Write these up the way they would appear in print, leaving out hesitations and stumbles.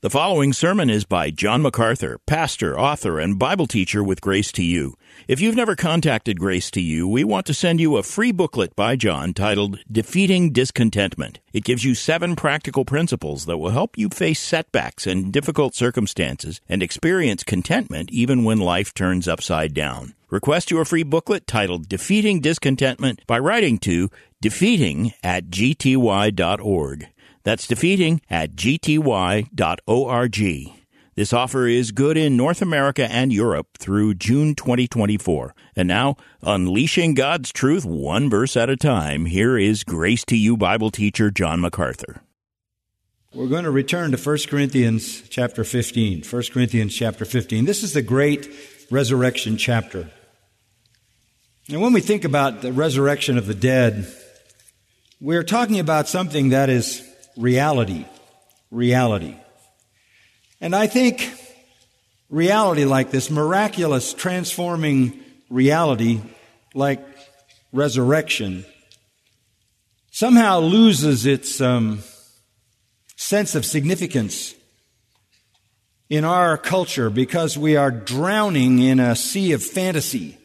The following sermon is by John MacArthur, pastor, author, and Bible teacher with Grace to You. If you've never contacted Grace to You, we want to send you a free booklet by John titled Defeating Discontentment. It gives you 7 practical principles that will help you face setbacks and difficult circumstances and experience contentment even when life turns upside down. Request your free booklet titled Defeating Discontentment by writing to defeating@gty.org. That's defeating@gty.org. This offer is good in North America and Europe through June 2024. And now, unleashing God's truth one verse at a time, here is Grace to You Bible teacher John MacArthur. We're going to return to 1 Corinthians chapter 15. 1 Corinthians chapter 15. This is the great resurrection chapter. And when we think about the resurrection of the dead, we're talking about something that is reality. And I think reality like this, miraculous, transforming reality like resurrection, somehow loses its sense of significance in our culture because we are drowning in a sea of fantasy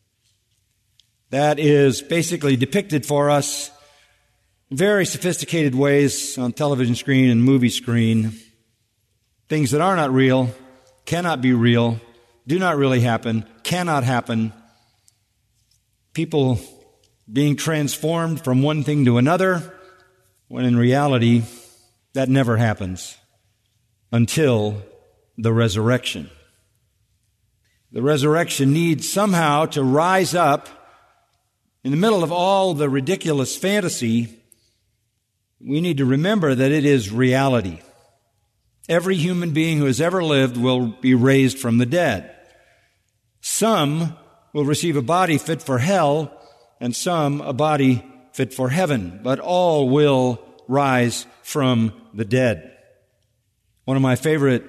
that is basically depicted for us in very sophisticated ways on television screen and movie screen. Things that are not real, cannot be real, do not really happen, cannot happen. People being transformed from one thing to another, when in reality, that never happens until the resurrection. The resurrection needs somehow to rise up in the middle of all the ridiculous fantasy. We need to remember that it is reality. Every human being who has ever lived will be raised from the dead. Some will receive a body fit for hell, and some a body fit for heaven, but all will rise from the dead. One of my favorite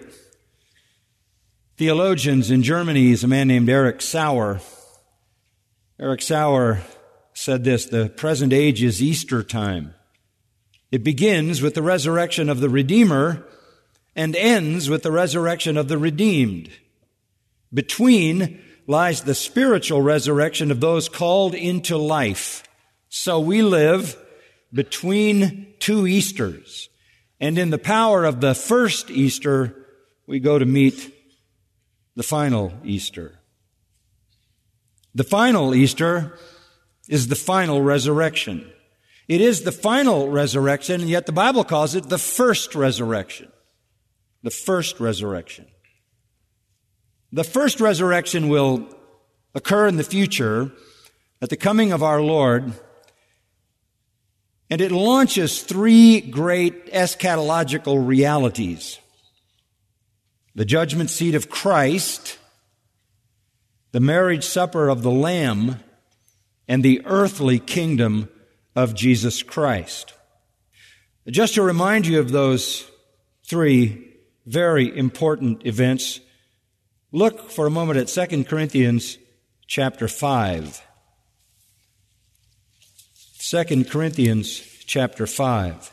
theologians in Germany is a man named Erich Sauer. Erich Sauer said this: the present age is Easter time. It begins with the resurrection of the Redeemer and ends with the resurrection of the redeemed. Between lies the spiritual resurrection of those called into life. So we live between two Easters. And in the power of the first Easter, we go to meet the final Easter. The final Easter is the final resurrection. It is the final resurrection, and yet the Bible calls it the first resurrection. The first resurrection. The first resurrection will occur in the future at the coming of our Lord, and it launches 3 great eschatological realities: the judgment seat of Christ, the marriage supper of the Lamb, and the earthly kingdom of Jesus Christ. Just to remind you of those 3 very important events, look for a moment at 2 Corinthians chapter 5. 2 Corinthians chapter 5.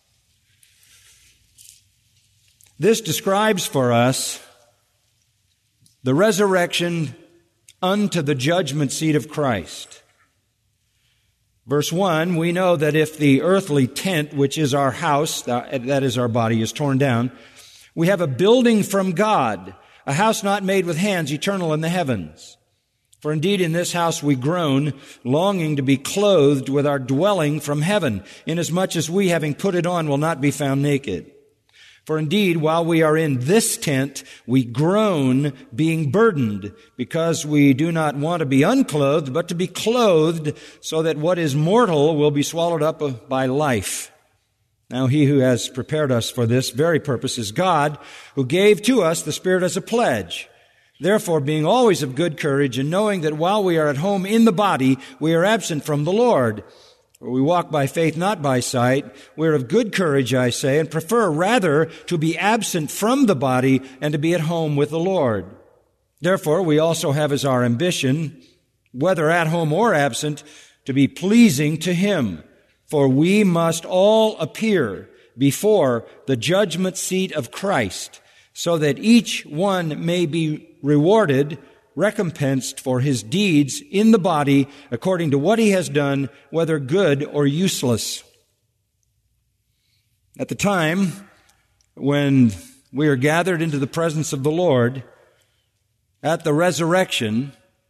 This describes for us the resurrection unto the judgment seat of Christ. Verse 1, we know that if the earthly tent, which is our house, that is our body, is torn down, we have a building from God, a house not made with hands, eternal in the heavens. For indeed in this house we groan, longing to be clothed with our dwelling from heaven, inasmuch as we, having put it on, will not be found naked. For indeed, while we are in this tent, we groan, being burdened, because we do not want to be unclothed, but to be clothed, so that what is mortal will be swallowed up by life. Now he who has prepared us for this very purpose is God, who gave to us the Spirit as a pledge. Therefore, being always of good courage, and knowing that while we are at home in the body, we are absent from the Lord. For we walk by faith, not by sight. We are of good courage, I say, and prefer rather to be absent from the body and to be at home with the Lord. Therefore, we also have as our ambition, whether at home or absent, to be pleasing to Him. For we must all appear before the judgment seat of Christ, so that each one may be rewarded, recompensed for his deeds in the body according to what he has done, whether good or useless. At the time when we are gathered into the presence of the Lord, at the resurrection,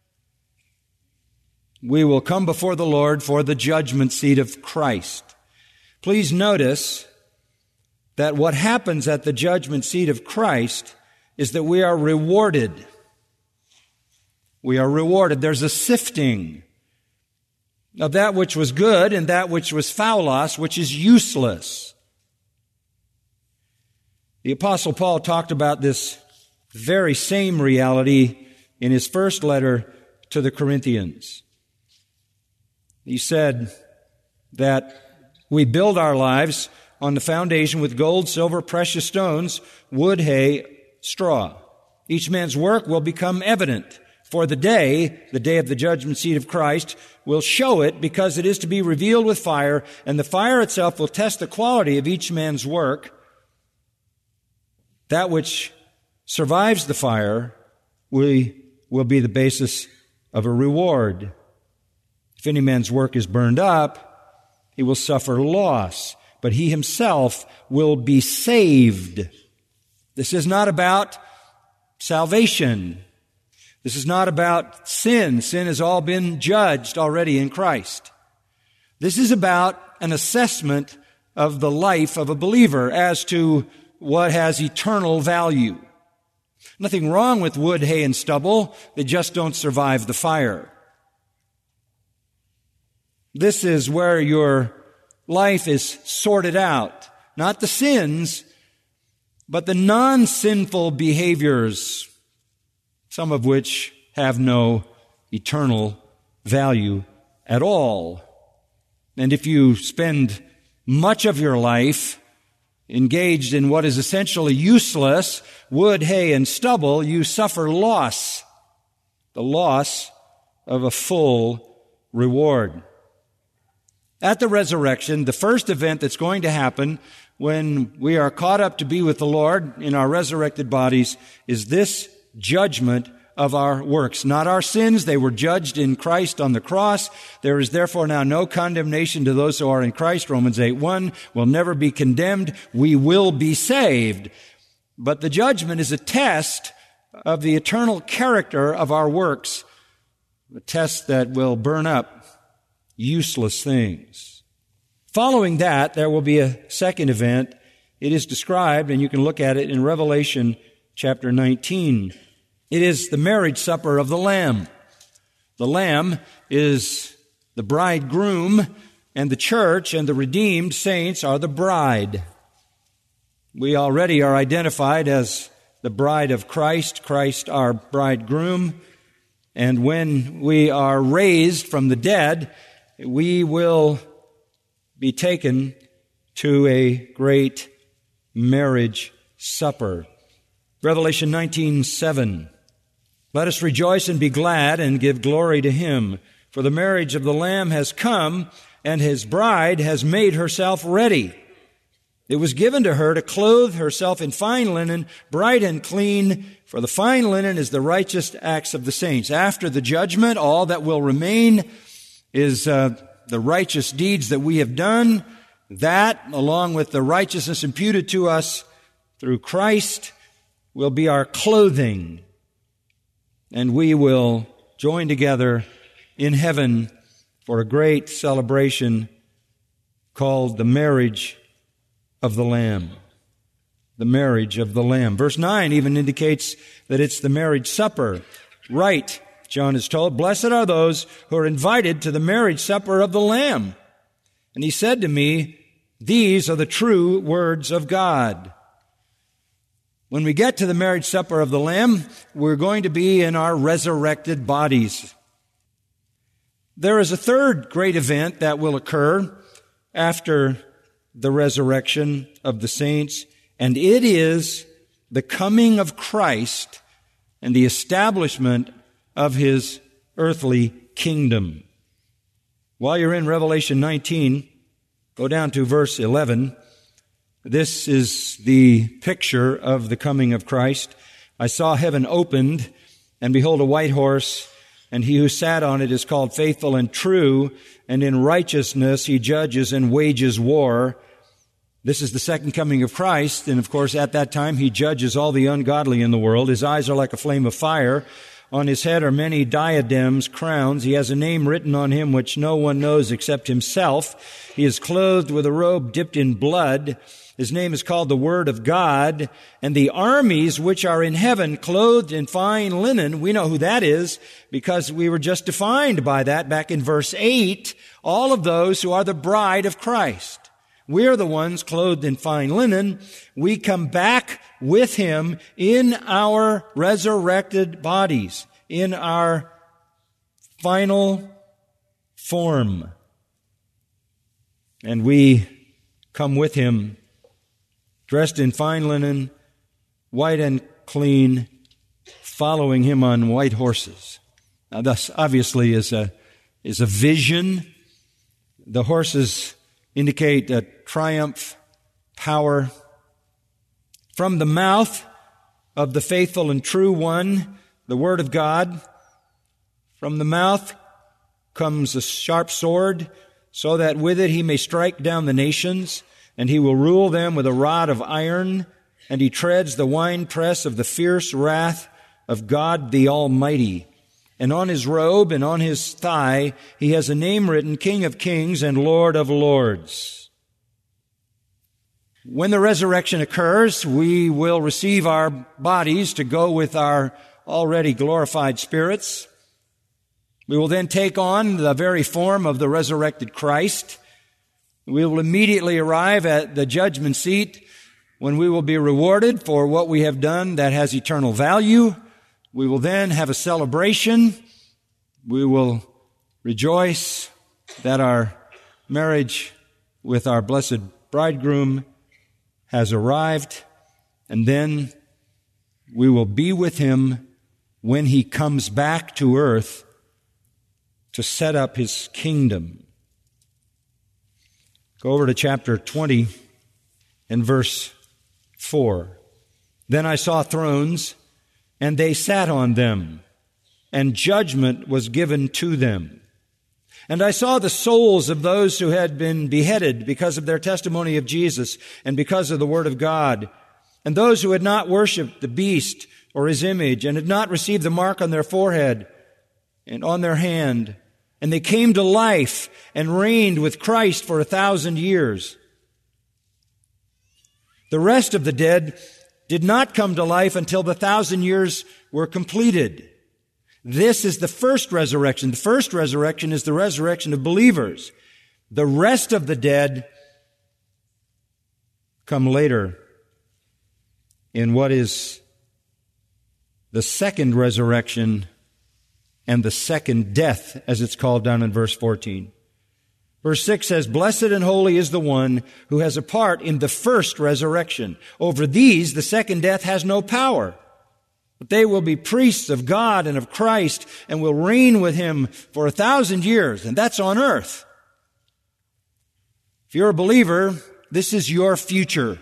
we will come before the Lord for the judgment seat of Christ. Please notice that what happens at the judgment seat of Christ is that we are rewarded. We are rewarded. There's a sifting of that which was good and that which was phaulos, which is useless. The Apostle Paul talked about this very same reality in his first letter to the Corinthians. He said that we build our lives on the foundation with gold, silver, precious stones, wood, hay, straw. Each man's work will become evident, for the day of the judgment seat of Christ, will show it, because it is to be revealed with fire, and the fire itself will test the quality of each man's work. That which survives the fire will be the basis of a reward. If any man's work is burned up, he will suffer loss, but he himself will be saved. This is not about salvation. This is not about sin. Sin has all been judged already in Christ. This is about an assessment of the life of a believer as to what has eternal value. Nothing wrong with wood, hay, and stubble. They just don't survive the fire. This is where your life is sorted out. Not the sins, but the non-sinful behaviors, some of which have no eternal value at all. And if you spend much of your life engaged in what is essentially useless, wood, hay, and stubble, you suffer loss, the loss of a full reward. At the resurrection, the first event that's going to happen when we are caught up to be with the Lord in our resurrected bodies is this judgment of our works. Not our sins. They were judged in Christ on the cross. There is therefore now no condemnation to those who are in Christ. Romans 8:1 will never be condemned. We will be saved. But the judgment is a test of the eternal character of our works, a test that will burn up useless things. Following that, there will be a second event. It is described, and you can look at it in Revelation chapter 19. It is the marriage supper of the Lamb. The Lamb is the bridegroom, and the church and the redeemed saints are the bride. We already are identified as the bride of Christ, Christ our bridegroom, and when we are raised from the dead, we will be taken to a great marriage supper. Revelation 19:7. Let us rejoice and be glad and give glory to Him, for the marriage of the Lamb has come, and His bride has made herself ready. It was given to her to clothe herself in fine linen, bright and clean, for the fine linen is the righteous acts of the saints. After the judgment, all that will remain is the righteous deeds that we have done. That, along with the righteousness imputed to us through Christ, will be our clothing. And we will join together in heaven for a great celebration called the marriage of the Lamb. The marriage of the Lamb. Verse 9 even indicates that it's the marriage supper. Right, John is told, blessed are those who are invited to the marriage supper of the Lamb. And he said to me, these are the true words of God. When we get to the marriage supper of the Lamb, we're going to be in our resurrected bodies. There is a third great event that will occur after the resurrection of the saints, and it is the coming of Christ and the establishment of His earthly kingdom. While you're in Revelation 19, go down to verse 11. This is the picture of the coming of Christ. I saw heaven opened, and behold, a white horse, and he who sat on it is called Faithful and True, and in righteousness he judges and wages war. This is the second coming of Christ, and of course at that time he judges all the ungodly in the world. His eyes are like a flame of fire. On his head are many diadems, crowns. He has a name written on him which no one knows except himself. He is clothed with a robe dipped in blood. His name is called the Word of God. And the armies which are in heaven, clothed in fine linen, we know who that is because we were just defined by that back in verse 8. All of those who are the bride of Christ. We're the ones clothed in fine linen. We come back with Him in our resurrected bodies, in our final form. And we come with Him dressed in fine linen, white and clean, following Him on white horses. Now, thus obviously is a vision. The horses indicate a triumph, power. From the mouth of the faithful and true one, the Word of God, from the mouth comes a sharp sword, so that with it he may strike down the nations, and he will rule them with a rod of iron, and he treads the winepress of the fierce wrath of God the Almighty. And on his robe and on his thigh he has a name written, King of Kings and Lord of Lords. When the resurrection occurs, we will receive our bodies to go with our already glorified spirits. We will then take on the very form of the resurrected Christ. We will immediately arrive at the judgment seat when we will be rewarded for what we have done that has eternal value. We will then have a celebration. We will rejoice that our marriage with our blessed bridegroom has arrived, and then we will be with Him when He comes back to earth to set up His kingdom. Go over to chapter 20 and verse 4. Then I saw thrones, and they sat on them, and judgment was given to them. And I saw the souls of those who had been beheaded because of their testimony of Jesus and because of the Word of God, and those who had not worshipped the beast or his image, and had not received the mark on their forehead and on their hand. And they came to life and reigned with Christ for 1,000 years. The rest of the dead did not come to life until the 1,000 years were completed. This is the first resurrection. The first resurrection is the resurrection of believers. The rest of the dead come later in what is the second resurrection and the second death, as it's called down in verse 14. Verse 6 says, Blessed and holy is the one who has a part in the first resurrection. Over these, the second death has no power. But they will be priests of God and of Christ and will reign with Him for 1,000 years. And that's on earth. If you're a believer, this is your future.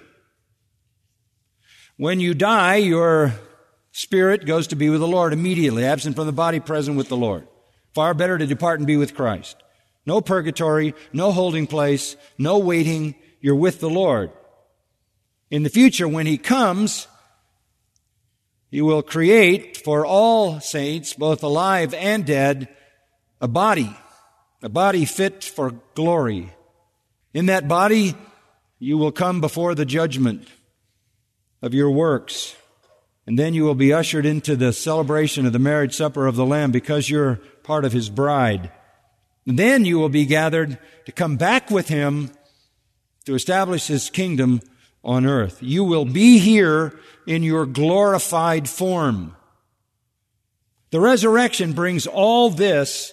When you die, your spirit goes to be with the Lord immediately, absent from the body, present with the Lord. Far better to depart and be with Christ. No purgatory, no holding place, no waiting. You're with the Lord. In the future, when He comes, He will create for all saints, both alive and dead, a body fit for glory. In that body, you will come before the judgment of your works. And then you will be ushered into the celebration of the marriage supper of the Lamb because you're part of His bride. And then you will be gathered to come back with Him to establish His kingdom on earth. You will be here in your glorified form. The resurrection brings all this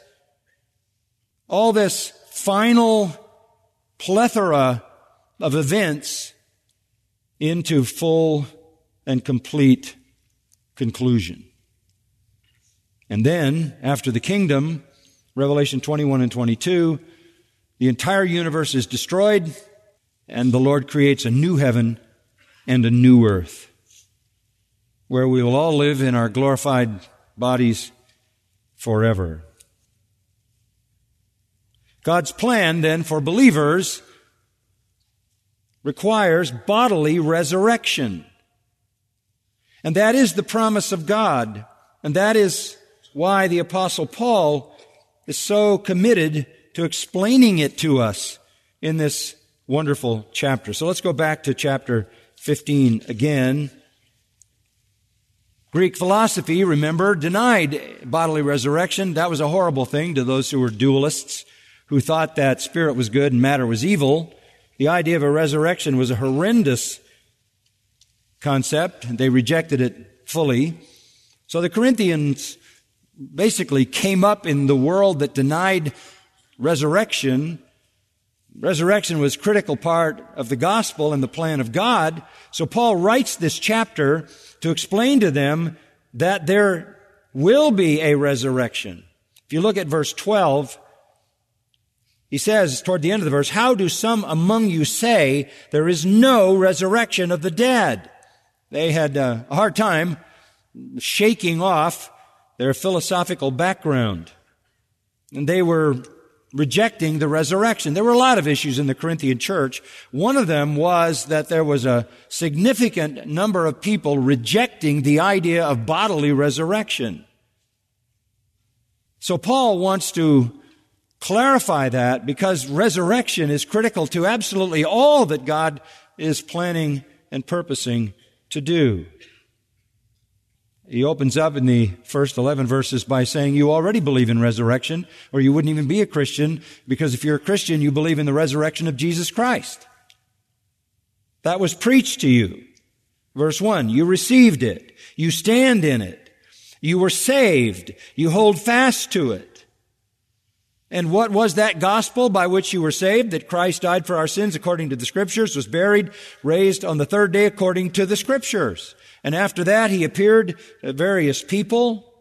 final plethora of events into full and complete conclusion. And then, after the kingdom, Revelation 21 and 22, the entire universe is destroyed. and the Lord creates a new heaven and a new earth, where we will all live in our glorified bodies forever. God's plan, then, for believers requires bodily resurrection. And that is the promise of God. And that is why the Apostle Paul is so committed to explaining it to us in this wonderful chapter. So let's go back to chapter 15 again. Greek philosophy, remember, denied bodily resurrection. That was a horrible thing to those who were dualists, who thought that spirit was good and matter was evil. The idea of a resurrection was a horrendous concept. They rejected it fully. So the Corinthians basically came up in the world that denied resurrection. Resurrection was a critical part of the gospel and the plan of God. So Paul writes this chapter to explain to them that there will be a resurrection. If you look at verse 12, he says toward the end of the verse, "How do some among you say there is no resurrection of the dead?" They had a hard time shaking off their philosophical background, and they were rejecting the resurrection. There were a lot of issues in the Corinthian church. One of them was that there was a significant number of people rejecting the idea of bodily resurrection. So Paul wants to clarify that, because resurrection is critical to absolutely all that God is planning and purposing to do. He opens up in the first 11 verses by saying, you already believe in resurrection, or you wouldn't even be a Christian, because if you're a Christian, you believe in the resurrection of Jesus Christ. That was preached to you. Verse 1, you received it. You stand in it. You were saved. You hold fast to it. And what was that gospel by which you were saved? That Christ died for our sins according to the Scriptures, was buried, raised on the third day according to the Scriptures. And after that, He appeared to various people.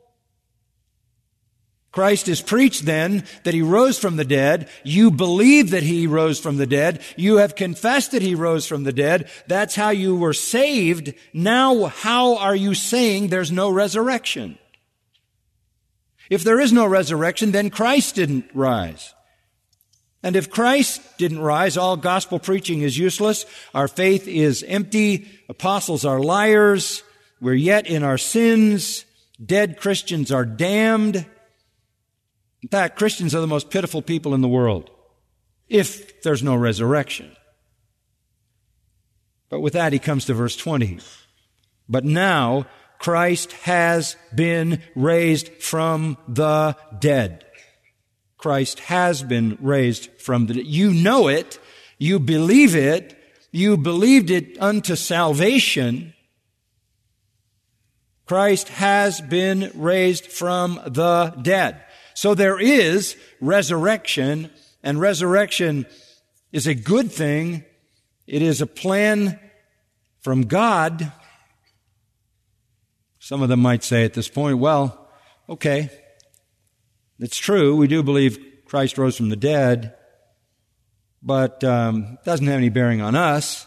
Christ is preached then that He rose from the dead. You believe that He rose from the dead. You have confessed that He rose from the dead. That's how you were saved. Now, how are you saying there's no resurrection? If there is no resurrection, then Christ didn't rise. And if Christ didn't rise, all gospel preaching is useless. Our faith is empty. Apostles are liars. We're yet in our sins. Dead Christians are damned. In fact, Christians are the most pitiful people in the world, if there's no resurrection. But with that, he comes to verse 20. But now, Christ has been raised from the dead. Christ has been raised from the dead. You know it. You believe it. You believed it unto salvation. Christ has been raised from the dead. So there is resurrection, and resurrection is a good thing. It is a plan from God. Some of them might say at this point, well, okay, it's true. We do believe Christ rose from the dead, but it doesn't have any bearing on us.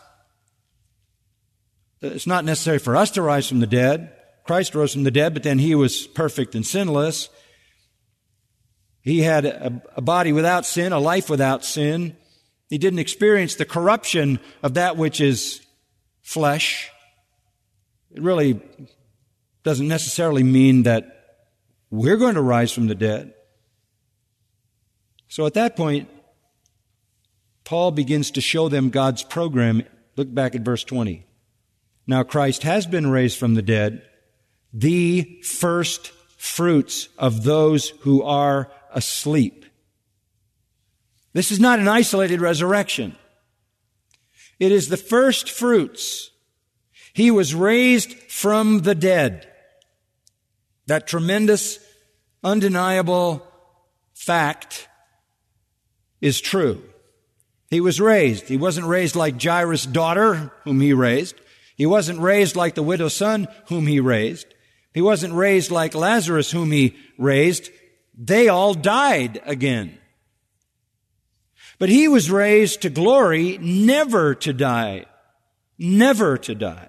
It's not necessary for us to rise from the dead. Christ rose from the dead, but then He was perfect and sinless. He had a body without sin, a life without sin. He didn't experience the corruption of that which is flesh. It really doesn't necessarily mean that we're going to rise from the dead. So at that point, Paul begins to show them God's program. Look back at verse 20. Now Christ has been raised from the dead, the first fruits of those who are asleep. This is not an isolated resurrection. It is the first fruits. He was raised from the dead. That tremendous, undeniable fact is true. He was raised. He wasn't raised like Jairus' daughter, whom He raised. He wasn't raised like the widow's son, whom He raised. He wasn't raised like Lazarus, whom He raised. They all died again. But he was raised to glory, never to die. Never to die.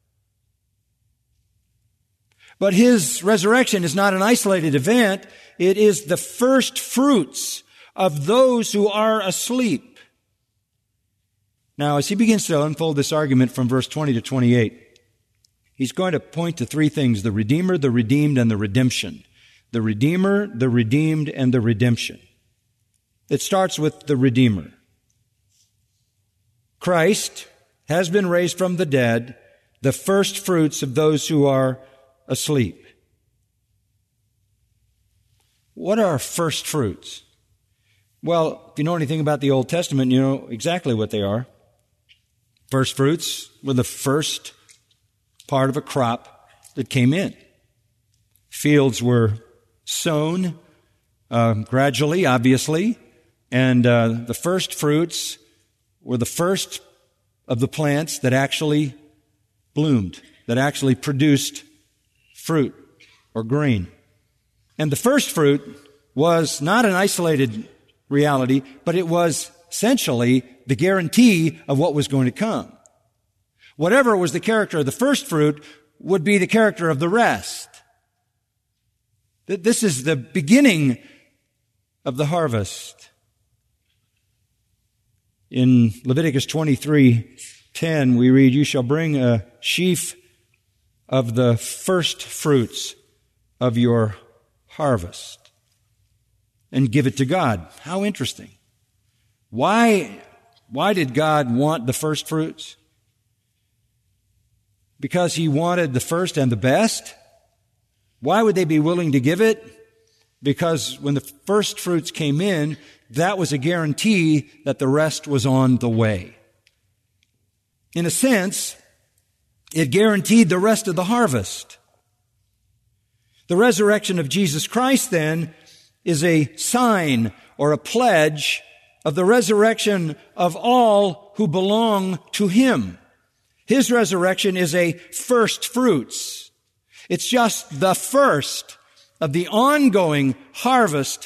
But his resurrection is not an isolated event. It is the first fruits of those who are asleep. Now, as he begins to unfold this argument from verse 20 to 28, he's going to point to three things: the Redeemer, the redeemed, and the redemption. The Redeemer, the redeemed, and the redemption. It starts with the Redeemer. Christ has been raised from the dead, the first fruits of those who are asleep. What are first fruits? Well, if you know anything about the Old Testament, you know exactly what they are. First fruits were the first part of a crop that came in. Fields were sown gradually, obviously, and the first fruits were the first of the plants that actually bloomed, that actually produced fruit or grain. And the first fruit was not an isolated reality, but it was essentially the guarantee of what was going to come. Whatever was the character of the first fruit would be the character of the rest. This is the beginning of the harvest. In Leviticus 23:10, we read, "You shall bring a sheaf of the first fruits of your harvest and give it to God." How interesting. Why did God want the first fruits? Because he wanted the first and the best? Why would they be willing to give it? Because when the first fruits came in, that was a guarantee that the rest was on the way. In a sense, it guaranteed the rest of the harvest. The resurrection of Jesus Christ, then, is a sign or a pledge of the resurrection of all who belong to him. His resurrection is a first fruits. It's just the first of the ongoing harvest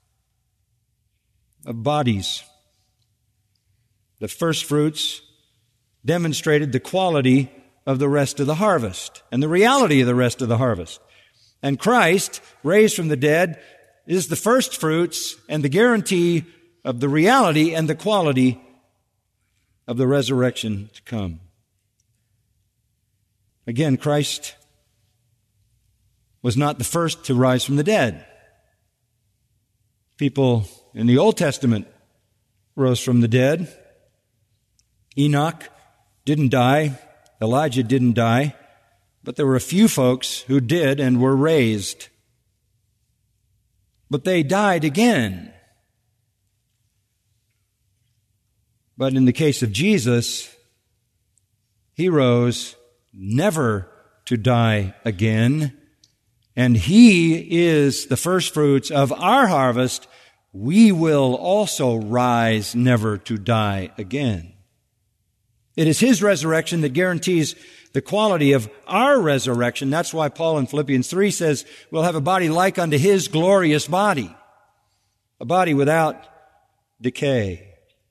of bodies. The first fruits demonstrated the quality of the rest of the harvest and the reality of the rest of the harvest. And Christ, raised from the dead, is the first fruits and the guarantee of the reality and the quality of the resurrection to come. Again, Christ was not the first to rise from the dead. People in the Old Testament rose from the dead. Enoch didn't die. Elijah didn't die. But there were a few folks who did and were raised. But they died again. But in the case of Jesus, he rose never to die again. And he is the first fruits of our harvest. We will also rise never to die again. It is his resurrection that guarantees the quality of our resurrection. That's why Paul in Philippians 3 says we'll have a body like unto his glorious body, a body without decay.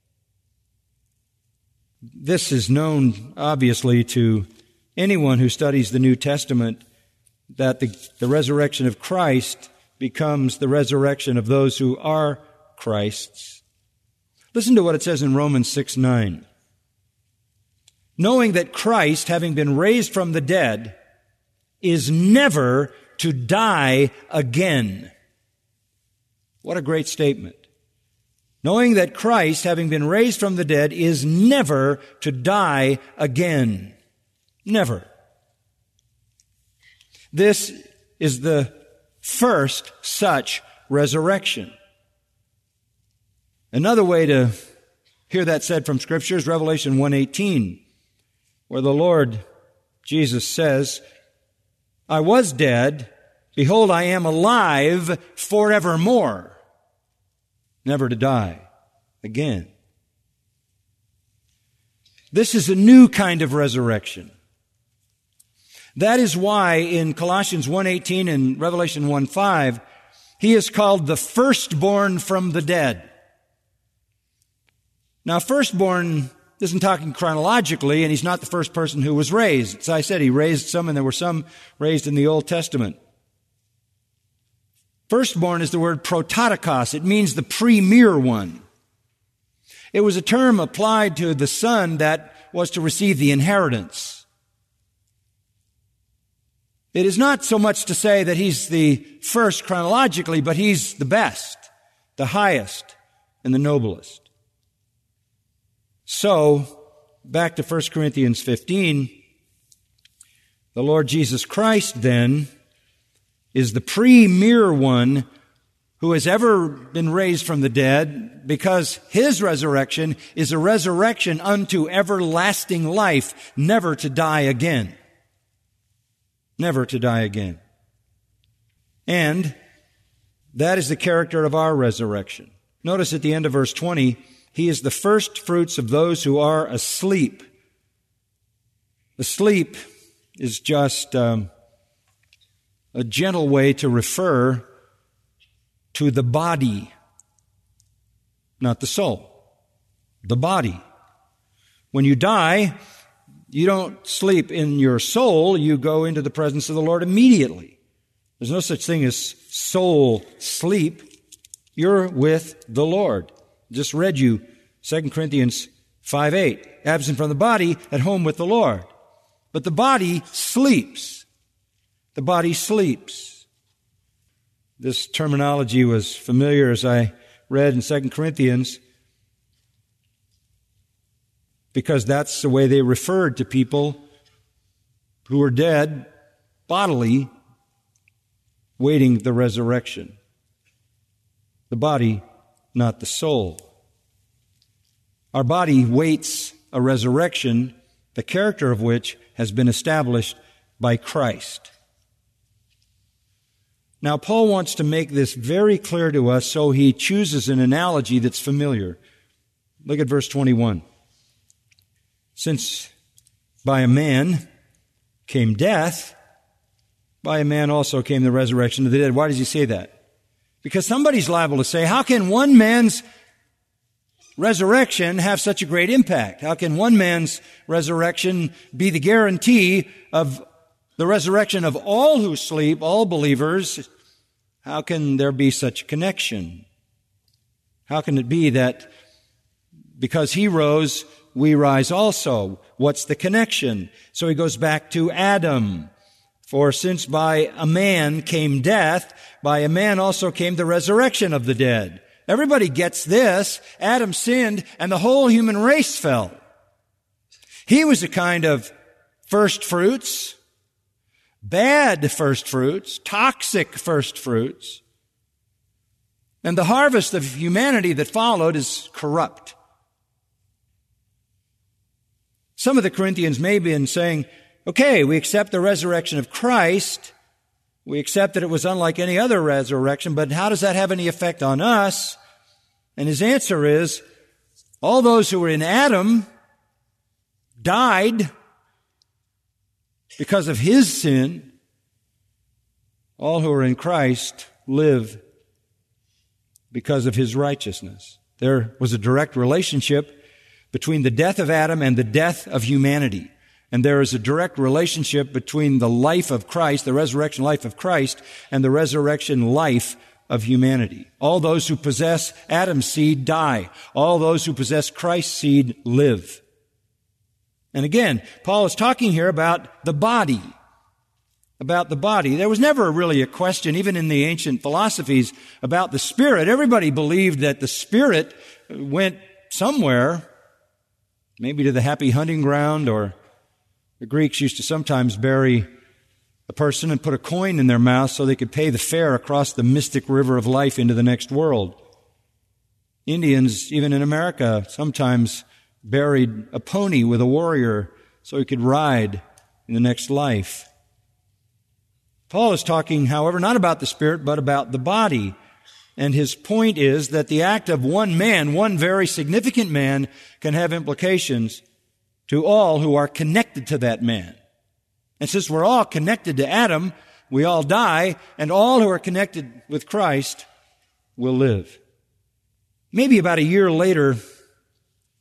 This is known, obviously, to anyone who studies the New Testament, that the resurrection of Christ becomes the resurrection of those who are Christ's. Listen to what it says in Romans 6:9. Knowing that Christ, having been raised from the dead, is never to die again. What a great statement. Knowing that Christ, having been raised from the dead, is never to die again. Never. This is the first such resurrection. Another way to hear that said from Scripture is Revelation 1:18, where the Lord Jesus says, I was dead, behold, I am alive forevermore, never to die again. This is a new kind of resurrection. That is why in Colossians 1:18 and Revelation 1:5, 5, he is called the firstborn from the dead. Now, firstborn isn't talking chronologically, and he's not the first person who was raised. As I said, he raised some, and there were some raised in the Old Testament. Firstborn is the word prototokos. It means the premier one. It was a term applied to the son that was to receive the inheritance. It is not so much to say that he's the first chronologically, but he's the best, the highest, and the noblest. So, back to 1 Corinthians 15, the Lord Jesus Christ then is the premier one who has ever been raised from the dead, because his resurrection is a resurrection unto everlasting life, never to die again. Never to die again. And that is the character of our resurrection. Notice at the end of verse 20, he is the first fruits of those who are asleep. Asleep is just a gentle way to refer to the body, not the soul. The body. When you die, you don't sleep in your soul, you go into the presence of the Lord immediately. There's no such thing as soul sleep. You're with the Lord. Just read you 2 Corinthians 5:8. Absent from the body, at home with the Lord. But the body sleeps. The body sleeps. This terminology was familiar as I read in 2 Corinthians, because that's the way they referred to people who were dead bodily, waiting the resurrection. The body, not the soul. Our body waits a resurrection, the character of which has been established by Christ. Now, Paul wants to make this very clear to us, so he chooses an analogy that's familiar. Look at verse 21. Since by a man came death, by a man also came the resurrection of the dead. Why does he say that? Because somebody's liable to say, how can one man's resurrection have such a great impact? How can one man's resurrection be the guarantee of the resurrection of all who sleep, all believers? How can there be such a connection? How can it be that because he rose, we rise also? What's the connection? So he goes back to Adam. For since by a man came death, by a man also came the resurrection of the dead. Everybody gets this. Adam sinned and the whole human race fell. He was a kind of first fruits, bad first fruits, toxic first fruits. And the harvest of humanity that followed is corrupt. Some of the Corinthians may have been saying, okay, we accept the resurrection of Christ. We accept that it was unlike any other resurrection, but how does that have any effect on us? And his answer is, all those who were in Adam died because of his sin. All who are in Christ live because of his righteousness. There was a direct relationship between the death of Adam and the death of humanity. And there is a direct relationship between the life of Christ, the resurrection life of Christ, and the resurrection life of humanity. All those who possess Adam's seed die. All those who possess Christ's seed live. And again, Paul is talking here about the body. About the body. There was never really a question, even in the ancient philosophies, about the spirit. Everybody believed that the spirit went somewhere, maybe to the happy hunting ground, or the Greeks used to sometimes bury a person and put a coin in their mouth so they could pay the fare across the mystic river of life into the next world. Indians, even in America, sometimes buried a pony with a warrior so he could ride in the next life. Paul is talking, however, not about the spirit, but about the body. And his point is that the act of one man, one very significant man, can have implications to all who are connected to that man. And since we're all connected to Adam, we all die, and all who are connected with Christ will live. Maybe about a year later,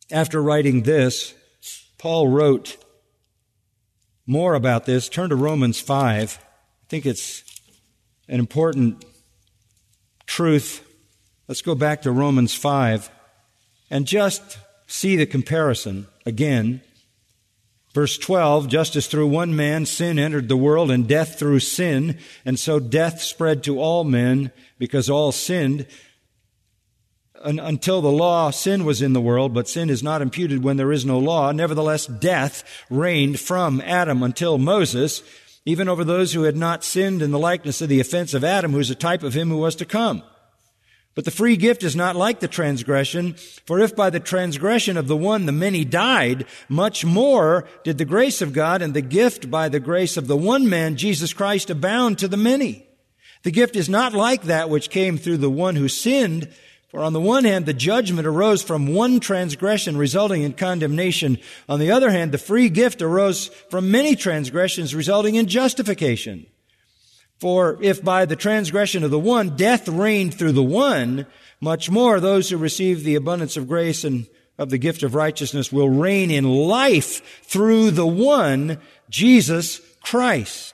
After writing this, Paul wrote more about this. Turn to Romans 5. I think it's an important truth. Let's go back to Romans 5 and just see the comparison again. Verse 12, just as through one man sin entered the world, and death through sin, and so death spread to all men because all sinned. Until the law, sin was in the world, but sin is not imputed when there is no law. Nevertheless, death reigned from Adam until Moses, even over those who had not sinned in the likeness of the offense of Adam, who is a type of him who was to come. But the free gift is not like the transgression, for if by the transgression of the one the many died, much more did the grace of God and the gift by the grace of the one man, Jesus Christ, abound to the many. The gift is not like that which came through the one who sinned, for on the one hand, the judgment arose from one transgression, resulting in condemnation. On the other hand, the free gift arose from many transgressions, resulting in justification. For if by the transgression of the one, death reigned through the one, much more those who receive the abundance of grace and of the gift of righteousness will reign in life through the one, Jesus Christ.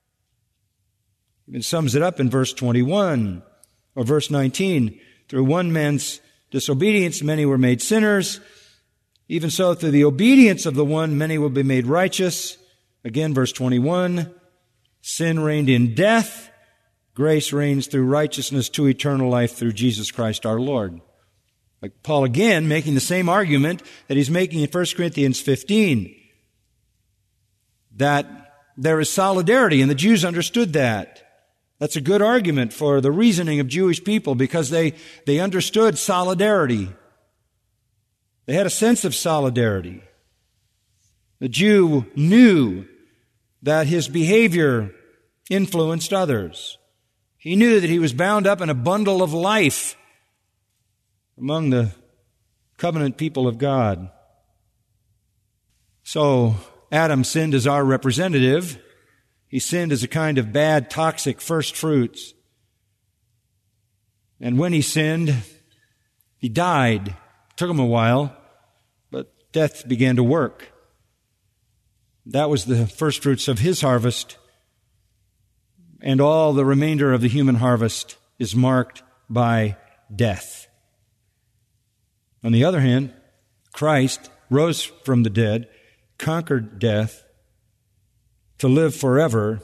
It sums it up in verse 21 or verse 19. Through one man's disobedience, many were made sinners. Even so, through the obedience of the one, many will be made righteous. Again, verse 21, sin reigned in death. Grace reigns through righteousness to eternal life through Jesus Christ our Lord. Like Paul again making the same argument that he's making in 1 Corinthians 15, that there is solidarity, and the Jews understood that. That's a good argument for the reasoning of Jewish people because they understood solidarity. They had a sense of solidarity. The Jew knew that his behavior influenced others. He knew that he was bound up in a bundle of life among the covenant people of God. So Adam sinned as our representative. He sinned as a kind of bad, toxic first fruits. And when he sinned, he died. It took him a while, but death began to work. That was the first fruits of his harvest. And all the remainder of the human harvest is marked by death. On the other hand, Christ rose from the dead, conquered death, to live forever,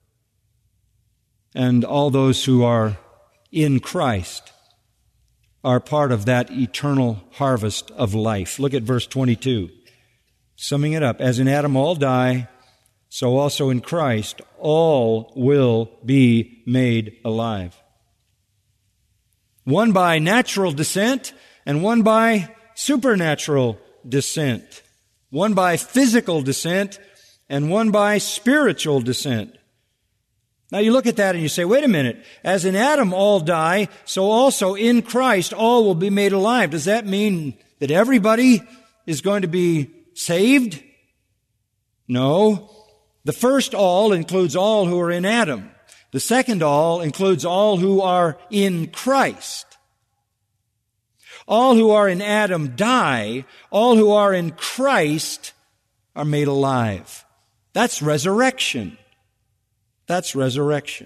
and all those who are in Christ are part of that eternal harvest of life. Look at verse 22. Summing it up, as in Adam all die, so also in Christ all will be made alive. One by natural descent and one by supernatural descent. One by physical descent and one by spiritual descent. Now you look at that and you say, wait a minute, as in Adam all die, so also in Christ all will be made alive. Does that mean that everybody is going to be saved? No. The first all includes all who are in Adam. The second all includes all who are in Christ. All who are in Adam die. All who are in Christ are made alive. That's resurrection. That's resurrection.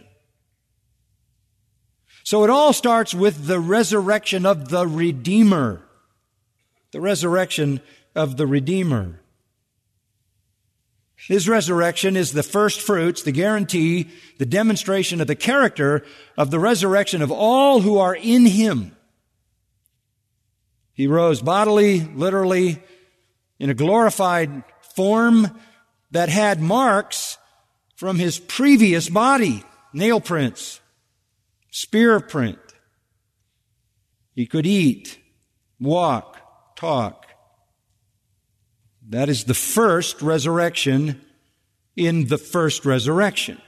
So it all starts with the resurrection of the Redeemer. The resurrection of the Redeemer. His resurrection is the first fruits, the guarantee, the demonstration of the character of the resurrection of all who are in Him. He rose bodily, literally, in a glorified form that had marks from His previous body, nail prints, spear print. He could eat, walk, talk. That is the first resurrection in the first resurrection.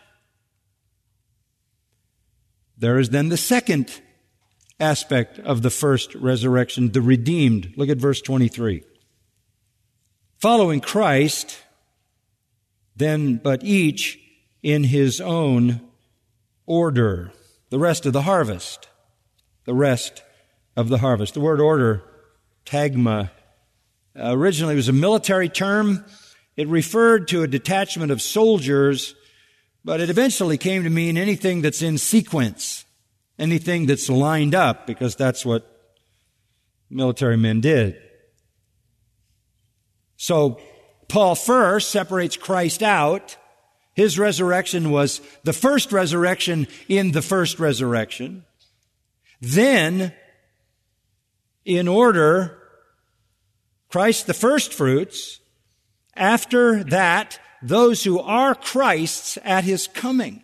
There is then the second aspect of the first resurrection, the redeemed. Look at verse 23. Following Christ, then but each in his own order. The rest of the harvest. The rest of the harvest. The word order, tagma, Originally, it was a military term. It referred to a detachment of soldiers, but it eventually came to mean anything that's in sequence, anything that's lined up, because that's what military men did. So Paul first separates Christ out. His resurrection was the first resurrection in the first resurrection. Then, in order, Christ the first fruits. After that, those who are Christ's at His coming.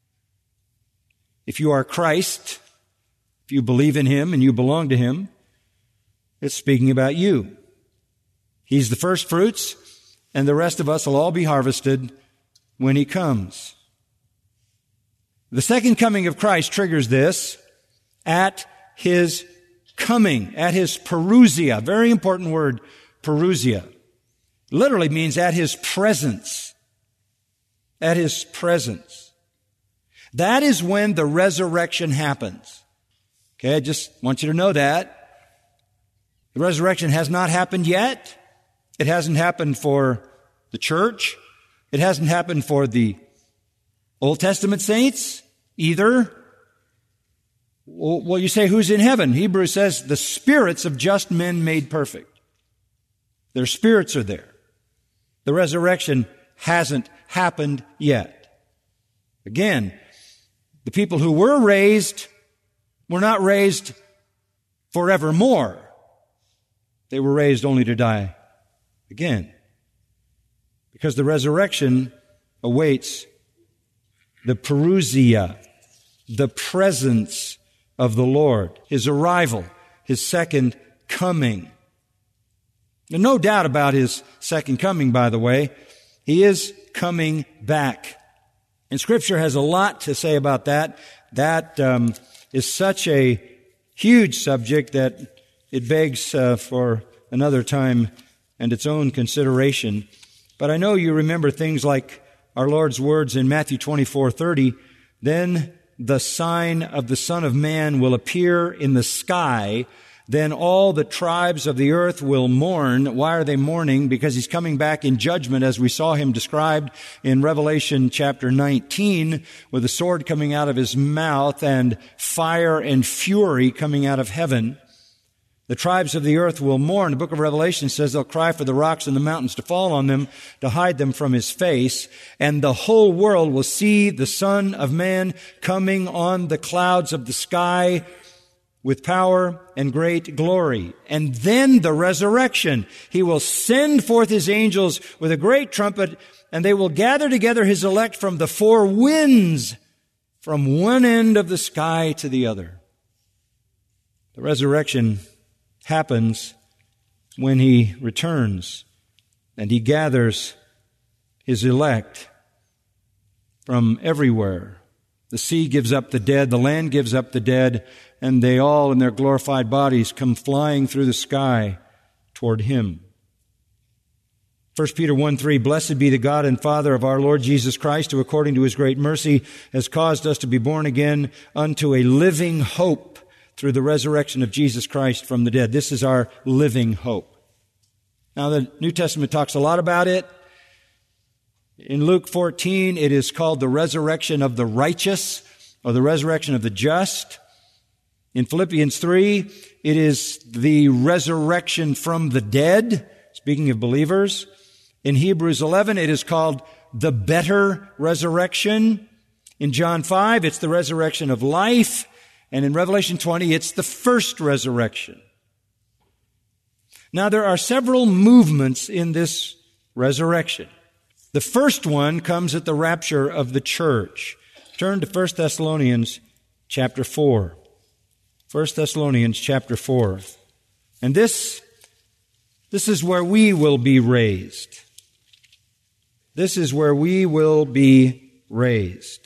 If you are Christ, if you believe in Him and you belong to Him, it's speaking about you. He's the first fruits, and the rest of us will all be harvested when He comes. The second coming of Christ triggers this at His coming, at His parousia. Very important word, parousia. Literally means at His presence. At His presence. That is when the resurrection happens. Okay, I just want you to know that. The resurrection has not happened yet. It hasn't happened for the church. It hasn't happened for the Old Testament saints either. Well, you say, who's in heaven? Hebrews says, the spirits of just men made perfect. Their spirits are there. The resurrection hasn't happened yet. Again, the people who were raised were not raised forevermore. They were raised only to die again. Because the resurrection awaits the parousia, the presence of the Lord, His arrival, His second coming. And no doubt about His second coming, by the way. He is coming back. And Scripture has a lot to say about that. That is such a huge subject that it begs for another time and its own consideration. But I know you remember things like our Lord's words in Matthew 24:30. Then the sign of the Son of Man will appear in the sky. Then all the tribes of the earth will mourn. Why are they mourning? Because He's coming back in judgment, as we saw Him described in Revelation chapter 19, with a sword coming out of His mouth and fire and fury coming out of heaven. The tribes of the earth will mourn. The book of Revelation says they'll cry for the rocks and the mountains to fall on them, to hide them from His face. And the whole world will see the Son of Man coming on the clouds of the sky with power and great glory. And then the resurrection. He will send forth His angels with a great trumpet, and they will gather together His elect from the four winds, from one end of the sky to the other. The resurrection happens when He returns and He gathers His elect from everywhere. The sea gives up the dead, the land gives up the dead, and they all in their glorified bodies come flying through the sky toward Him. 1 Peter 1:3, Blessed be the God and Father of our Lord Jesus Christ, who according to His great mercy has caused us to be born again unto a living hope through the resurrection of Jesus Christ from the dead. This is our living hope. Now, the New Testament talks a lot about it. In Luke 14, it is called the resurrection of the righteous, or the resurrection of the just. In Philippians 3, it is the resurrection from the dead, speaking of believers. In Hebrews 11, it is called the better resurrection. In John 5, it's the resurrection of life. And in Revelation 20, it's the first resurrection. Now, there are several movements in this resurrection. The first one comes at the rapture of the church. Turn to 1 Thessalonians chapter 4. 1 Thessalonians chapter 4. And this is where we will be raised. This is where we will be raised.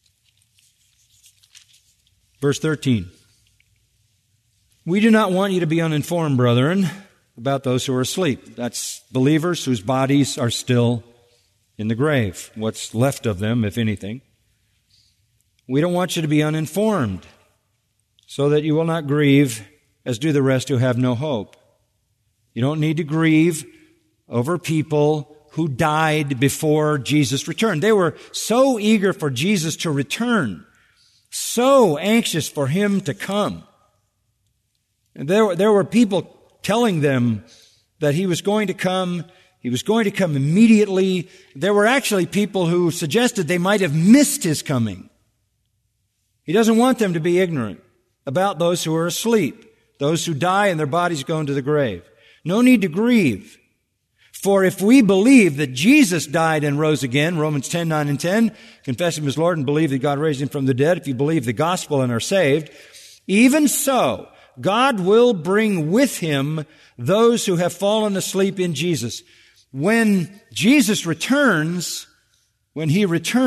Verse 13. We do not want you to be uninformed, brethren, about those who are asleep. That's believers whose bodies are still in the grave, what's left of them, if anything. We don't want you to be uninformed, so that you will not grieve as do the rest who have no hope. You don't need to grieve over people who died before Jesus returned. They were so eager for Jesus to return, so anxious for Him to come. And there were people telling them that He was going to come. He was going to come immediately. There were actually people who suggested they might have missed His coming. He doesn't want them to be ignorant about those who are asleep, those who die and their bodies go into the grave. No need to grieve. For if we believe that Jesus died and rose again, Romans 10, 9 and 10, confess Him as Lord and believe that God raised Him from the dead, if you believe the gospel and are saved, even so, God will bring with Him those who have fallen asleep in Jesus. When Jesus returns, He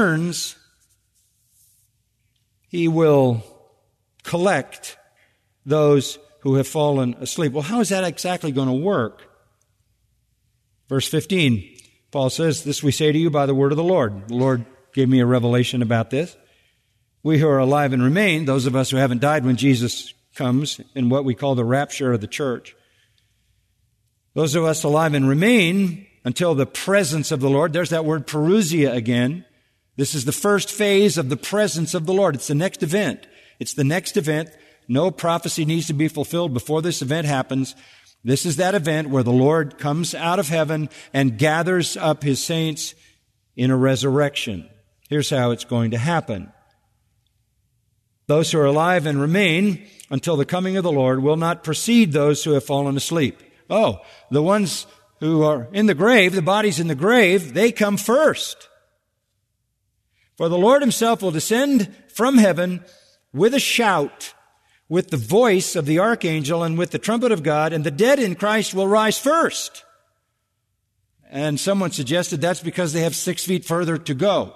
will collect those who have fallen asleep. Well, how is that exactly going to work? Verse 15, Paul says, "This we say to you by the word of the Lord." The Lord gave me a revelation about this. We who are alive and remain, those of us who haven't died when Jesus comes in what we call the rapture of the church, those of us alive and remain until the presence of the Lord. There's that word parousia again. This is the first phase of the presence of the Lord. It's the next event. It's the next event. No prophecy needs to be fulfilled before this event happens. This is that event where the Lord comes out of heaven and gathers up His saints in a resurrection. Here's how it's going to happen. Those who are alive and remain until the coming of the Lord will not precede those who have fallen asleep. Oh, the ones who are in the grave, the bodies in the grave, they come first. For the Lord Himself will descend from heaven with a shout, with the voice of the archangel and with the trumpet of God, and the dead in Christ will rise first. And someone suggested that's because they have 6 feet further to go.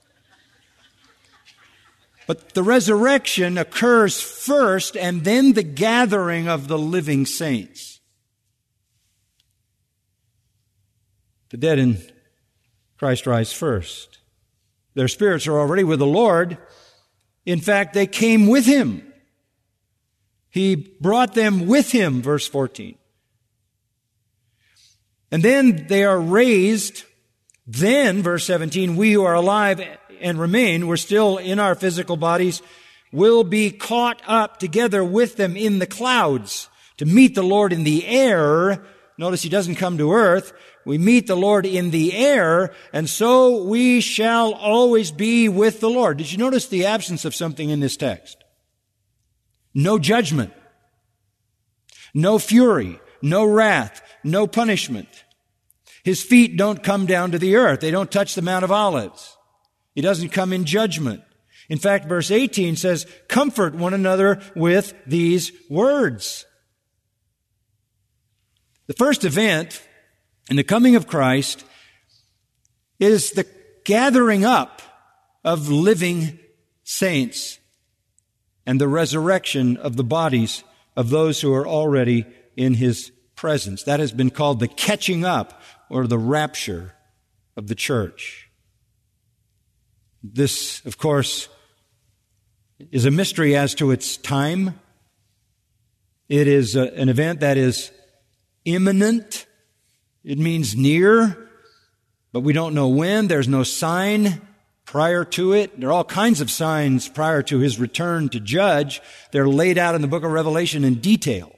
But the resurrection occurs first, and then the gathering of the living saints. The dead in Christ rise first. Their spirits are already with the Lord. In fact, they came with Him. He brought them with Him, verse 14. And then they are raised. Then, verse 17, we who are alive and remain, we're still in our physical bodies, will be caught up together with them in the clouds to meet the Lord in the air. Notice He doesn't come to earth. We meet the Lord in the air, and so we shall always be with the Lord. Did you notice the absence of something in this text? No judgment, no fury, no wrath, no punishment. His feet don't come down to the earth. They don't touch the Mount of Olives. He doesn't come in judgment. In fact, verse 18 says, comfort one another with these words. The first event in the coming of Christ is the gathering up of living saints and the resurrection of the bodies of those who are already in His presence. That has been called the catching up or the rapture of the church. This, of course, is a mystery as to its time. It is an event that is imminent. It means near, but we don't know when. There's no sign prior to it. There are all kinds of signs prior to His return to judge. They're laid out in the book of Revelation in detail.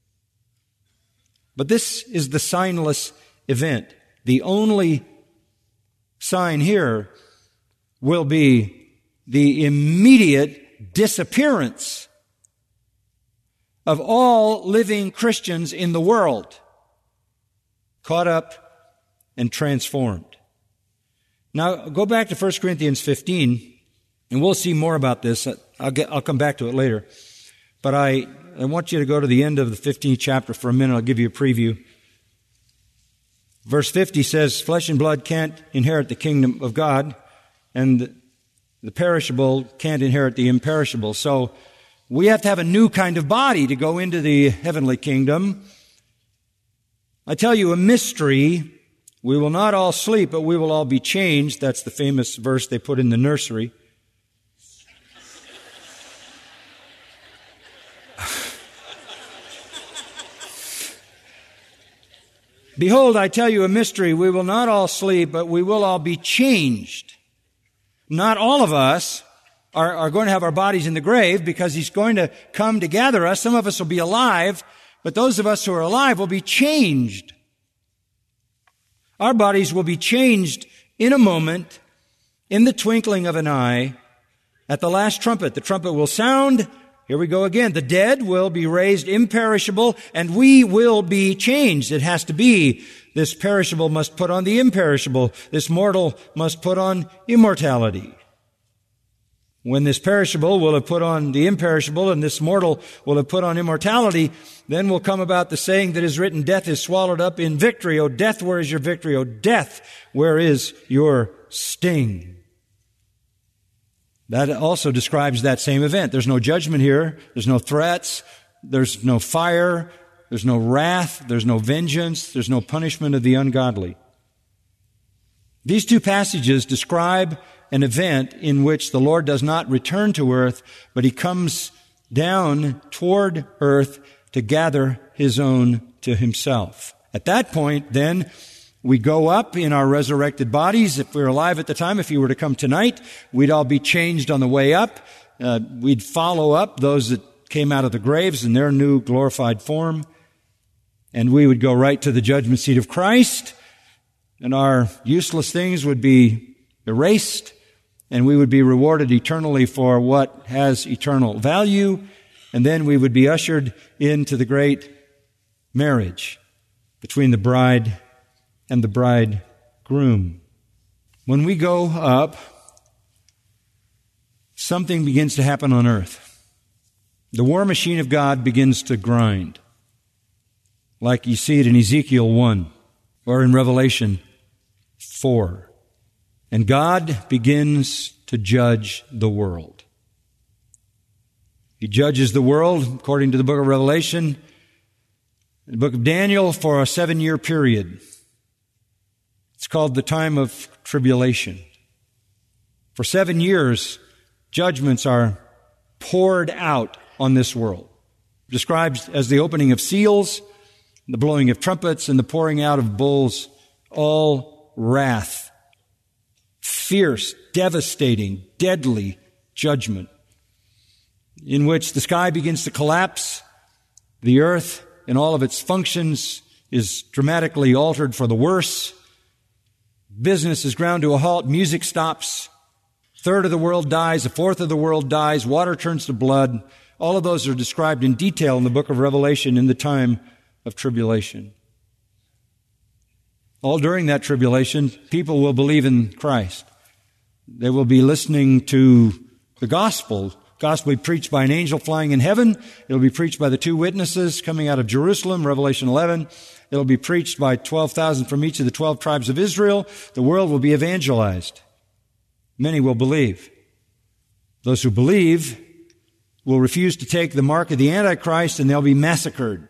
But this is the signless event. The only sign here will be the immediate disappearance of all living Christians in the world, caught up and transformed. Now, go back to 1 Corinthians 15, and we'll see more about this. I'll come back to it later. But I want you to go to the end of the 15th chapter for a minute. I'll give you a preview. Verse 50 says, flesh and blood can't inherit the kingdom of God, and the perishable can't inherit the imperishable. So we have to have a new kind of body to go into the heavenly kingdom. I tell you a mystery. We will not all sleep, but we will all be changed. That's the famous verse they put in the nursery. Behold, I tell you a mystery. We will not all sleep, but we will all be changed. Not all of us are going to have our bodies in the grave because He's going to come to gather us. Some of us will be alive, but those of us who are alive will be changed. Our bodies will be changed in a moment, in the twinkling of an eye, at the last trumpet. The trumpet will sound. Here we go again. The dead will be raised imperishable, and we will be changed. It has to be. This perishable must put on the imperishable. This mortal must put on immortality. When this perishable will have put on the imperishable, and this mortal will have put on immortality, then will come about the saying that is written, death is swallowed up in victory. O death, where is your victory? O death, where is your sting? That also describes that same event. There's no judgment here. There's no threats. There's no fire. There's no wrath. There's no vengeance. There's no punishment of the ungodly. These two passages describe an event in which the Lord does not return to earth, but He comes down toward earth to gather His own to Himself. At that point, then, we go up in our resurrected bodies. If we were alive at the time, if He were to come tonight, we'd all be changed on the way up. We'd follow up those that came out of the graves in their new glorified form. And we would go right to the judgment seat of Christ. And our useless things would be erased. And we would be rewarded eternally for what has eternal value. And then we would be ushered into the great marriage between the bride and the bridegroom. When we go up, something begins to happen on earth. The war machine of God begins to grind, like you see it in Ezekiel 1 or in Revelation 4. And God begins to judge the world. He judges the world, according to the book of Revelation, the book of Daniel, for a 7-year period. It's called the time of tribulation. For 7 years, judgments are poured out on this world. Described as the opening of seals, the blowing of trumpets, and the pouring out of bowls, all wrath. Fierce, devastating, deadly judgment in which the sky begins to collapse, the earth in all of its functions is dramatically altered for the worse. Business is ground to a halt. Music stops. A third of the world dies. A fourth of the world dies. Water turns to blood. All of those are described in detail in the book of Revelation in the time of tribulation. All during that tribulation, people will believe in Christ. They will be listening to the gospel. Gospel will be preached by an angel flying in heaven. It will be preached by the 2 witnesses coming out of Jerusalem, Revelation 11. It will be preached by 12,000 from each of the 12 tribes of Israel. The world will be evangelized. Many will believe. Those who believe will refuse to take the mark of the Antichrist, and they'll be massacred.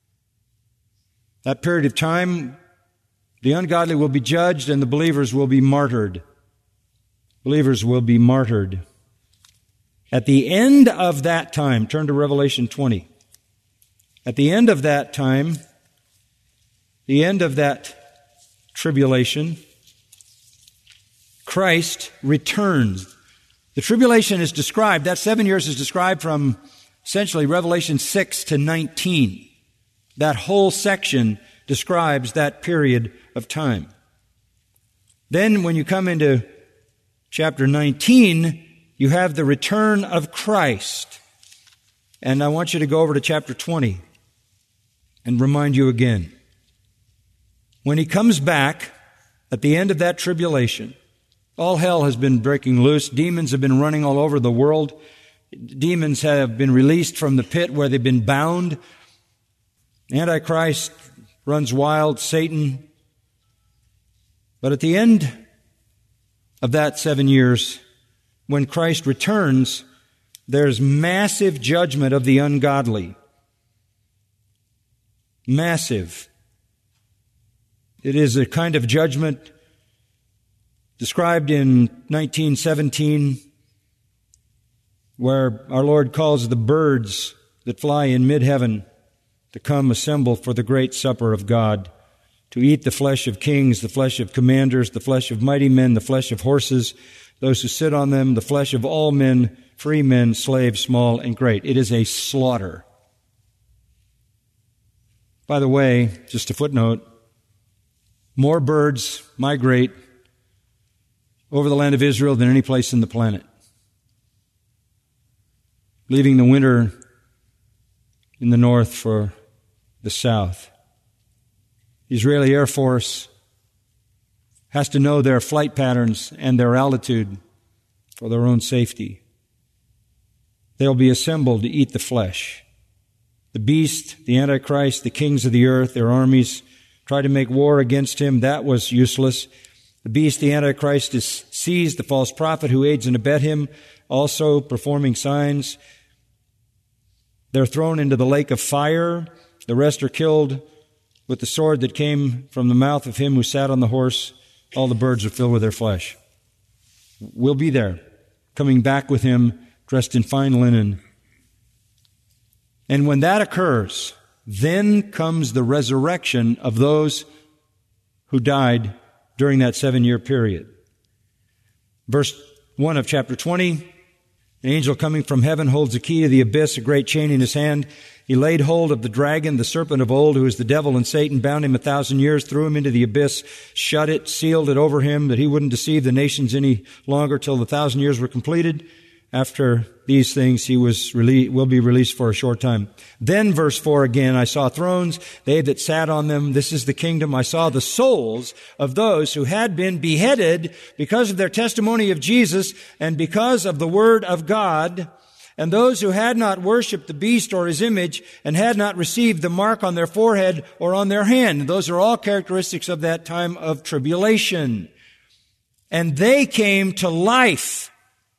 That period of time, the ungodly will be judged and the believers will be martyred. Believers will be martyred. At the end of that time, turn to Revelation 20. At the end of that time, the end of that tribulation, Christ returns. The tribulation is described, that 7 years is described from essentially Revelation 6 to 19. That whole section describes that period of time. Then when you come into chapter 19, you have the return of Christ. And I want you to go over to chapter 20 and remind you again. When He comes back at the end of that tribulation, all hell has been breaking loose. Demons have been running all over the world. Demons have been released from the pit where they've been bound. Antichrist runs wild, Satan. But at the end of that 7 years, when Christ returns, there's massive judgment of the ungodly. Massive. It is a kind of judgment described in 1917, where our Lord calls the birds that fly in mid-heaven to come assemble for the great supper of God to eat the flesh of kings, the flesh of commanders, the flesh of mighty men, the flesh of horses, those who sit on them, the flesh of all men, free men, slaves, small and great. It is a slaughter. By the way, just a footnote, more birds migrate over the land of Israel than any place in the planet, leaving the winter in the north for the south. The Israeli Air Force has to know their flight patterns and their altitude for their own safety. They'll be assembled to eat the flesh. The beast, the Antichrist, the kings of the earth, their armies try to make war against him. That was useless. The beast, the Antichrist, is seized, the false prophet who aids and abet him, also performing signs. They're thrown into the lake of fire. The rest are killed with the sword that came from the mouth of him who sat on the horse. All the birds are filled with their flesh. We'll be there, coming back with him, dressed in fine linen. And when that occurs, then comes the resurrection of those who died during that 7-year period. Verse 1 of chapter 20, an angel coming from heaven holds a key to the abyss, a great chain in his hand. He laid hold of the dragon, the serpent of old, who is the devil and Satan, bound him 1,000 years, threw him into the abyss, shut it, sealed it over him, that he wouldn't deceive the nations any longer till the 1,000 years were completed. After these things, he will be released for a short time. Then, verse 4 again, I saw thrones, they that sat on them. This is the kingdom. I saw the souls of those who had been beheaded because of their testimony of Jesus and because of the word of God, and those who had not worshipped the beast or his image and had not received the mark on their forehead or on their hand. Those are all characteristics of that time of tribulation. And they came to life.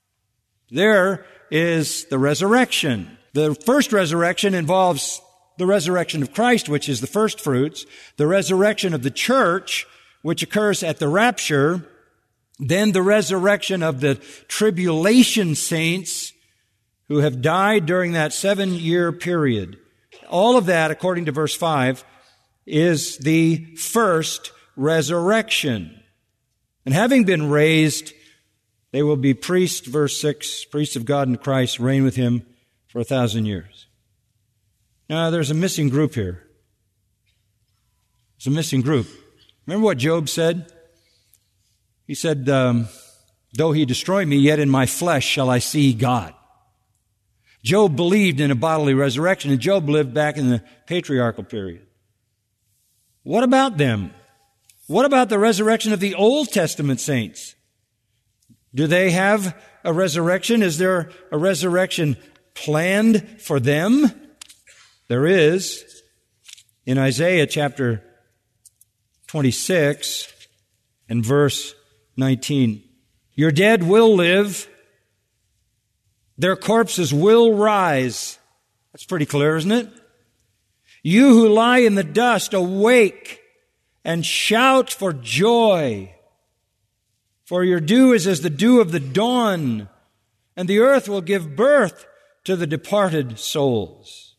There is the resurrection. The first resurrection involves the resurrection of Christ, which is the first fruits, the resurrection of the church, which occurs at the rapture, then the resurrection of the tribulation saints who have died during that 7-year period. All of that, according to verse 5, is the first resurrection. And having been raised, they will be priests, verse 6, priests of God and Christ, reign with him for 1,000 years. Now, there's a missing group here. There's a missing group. Remember what Job said? He said, though he destroy me, yet in my flesh shall I see God. Job believed in a bodily resurrection, and Job lived back in the patriarchal period. What about them? What about the resurrection of the Old Testament saints? Do they have a resurrection? Is there a resurrection planned for them? There is. In Isaiah chapter 26 and verse 19. Your dead will live. Their corpses will rise. That's pretty clear, isn't it? You who lie in the dust, awake and shout for joy. For your dew is as the dew of the dawn, and the earth will give birth to the departed souls.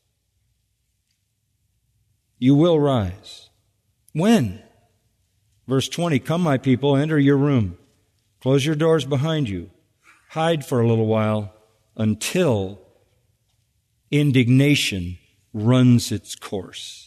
You will rise. When? Verse 20, come, my people, enter your room. Close your doors behind you. Hide for a little while until indignation runs its course.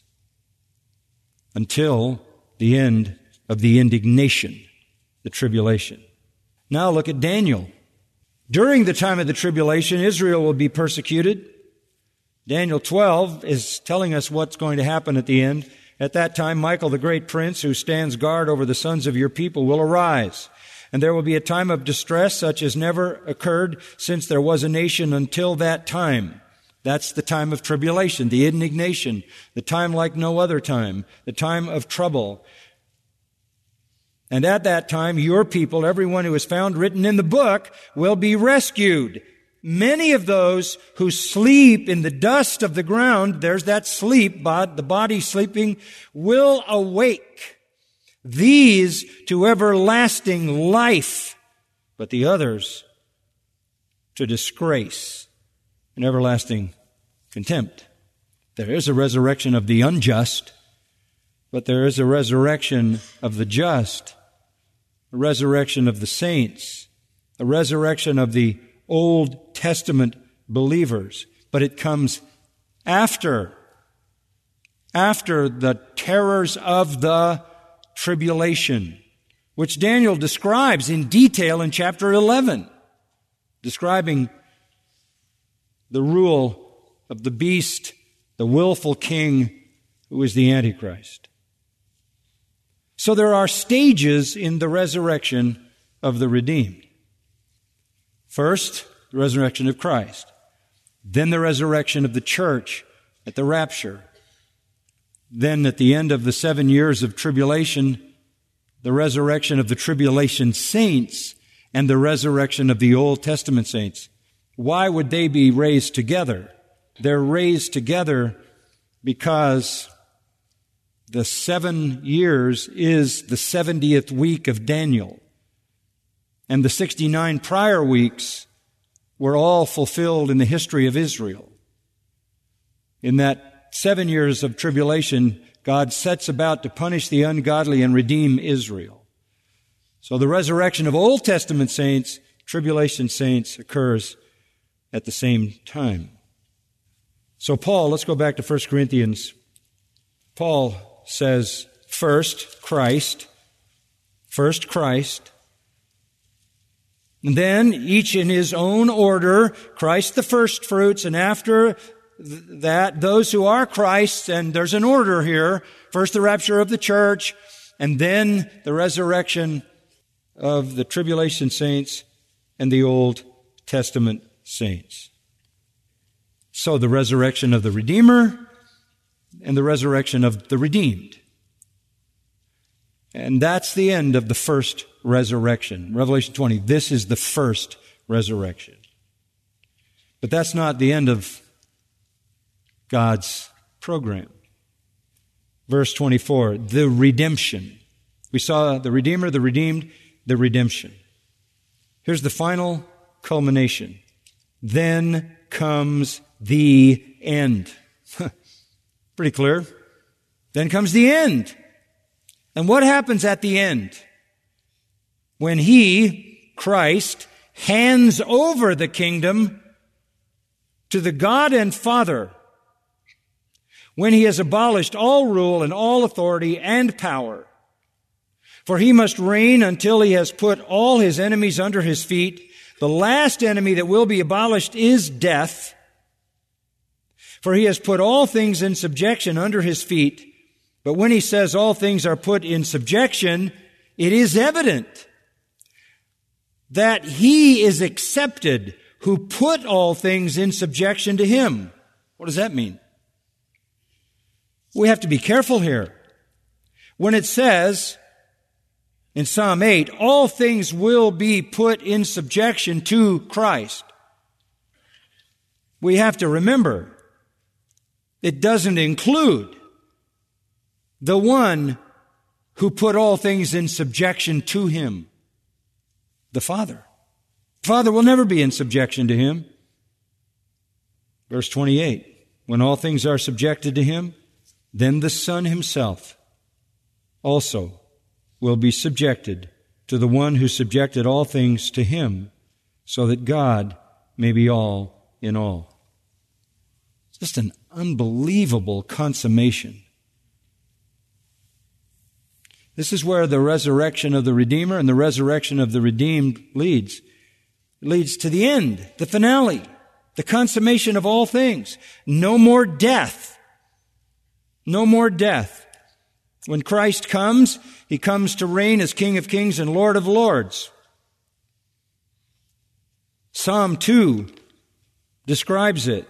Until the end of the indignation, the tribulation. Now look at Daniel. During the time of the tribulation, Israel will be persecuted. Daniel 12 is telling us what's going to happen at the end. At that time, Michael, the great prince who stands guard over the sons of your people, will arise. And there will be a time of distress such as never occurred since there was a nation until that time. That's the time of tribulation, the indignation, the time like no other time, the time of trouble. And at that time, your people, everyone who is found written in the book, will be rescued. Many of those who sleep in the dust of the ground, there's that sleep, the body sleeping, will awake. These to everlasting life, but the others to disgrace and everlasting contempt. There is a resurrection of the unjust, but there is a resurrection of the just, a resurrection of the saints, a resurrection of the Old Testament believers. But it comes after the terrors of the tribulation, which Daniel describes in detail in chapter 11, describing the rule of the beast, the willful king who is the Antichrist. So there are stages in the resurrection of the redeemed. First, the resurrection of Christ. Then the resurrection of the church at the rapture. Then at the end of the 7 years of tribulation, the resurrection of the tribulation saints and the resurrection of the Old Testament saints. Why would they be raised together? They're raised together because the 7 years is the 70th week of Daniel. And the 69 prior weeks were all fulfilled in the history of Israel. In that 7 years of tribulation, God sets about to punish the ungodly and redeem Israel. So the resurrection of Old Testament saints, tribulation saints, occurs at the same time. So Paul, let's go back to 1 Corinthians. Paul says, first Christ, and then each in his own order, Christ the first fruits, and after that, those who are Christ's, and there's an order here. First the rapture of the church, and then the resurrection of the tribulation saints and the Old Testament saints. So the resurrection of the Redeemer and the resurrection of the redeemed. And that's the end of the first resurrection. Revelation 20, this is the first resurrection. But that's not the end of God's program. Verse 24, the redemption. We saw the Redeemer, the redeemed, the redemption. Here's the final culmination. Then comes the end. Pretty clear. Then comes the end. And what happens at the end? When He, Christ, hands over the kingdom to the God and Father, when He has abolished all rule and all authority and power. For He must reign until He has put all His enemies under His feet. The last enemy that will be abolished is death. For He has put all things in subjection under His feet. But when He says all things are put in subjection, it is evident that He is accepted who put all things in subjection to Him. What does that mean? We have to be careful here. When it says in Psalm 8, all things will be put in subjection to Christ, we have to remember it doesn't include the one who put all things in subjection to Him, the Father. The Father will never be in subjection to Him. Verse 28, when all things are subjected to Him, then the Son Himself also will be subjected to the one who subjected all things to Him, so that God may be all in all. It's just an unbelievable consummation. This is where the resurrection of the Redeemer and the resurrection of the redeemed leads. It leads to the end, the finale, the consummation of all things. No more death. No more death. When Christ comes, He comes to reign as King of Kings and Lord of Lords. Psalm 2 describes it.